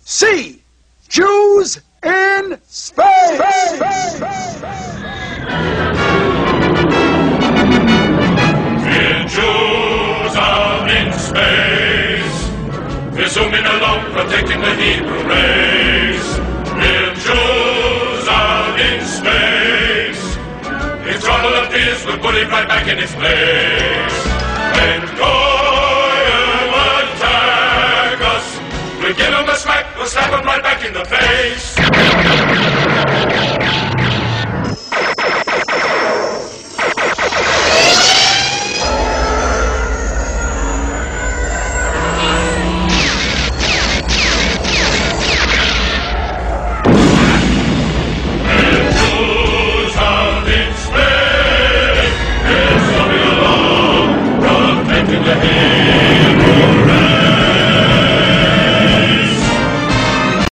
C. Jews in space. We're Jews out in space. We're zooming along, protecting the Hebrew race. We're Jews out in space. If trouble appears, we'll put it right back in its place. When Goyim attack us, we'll give them a smack, we'll slap them right back in the face.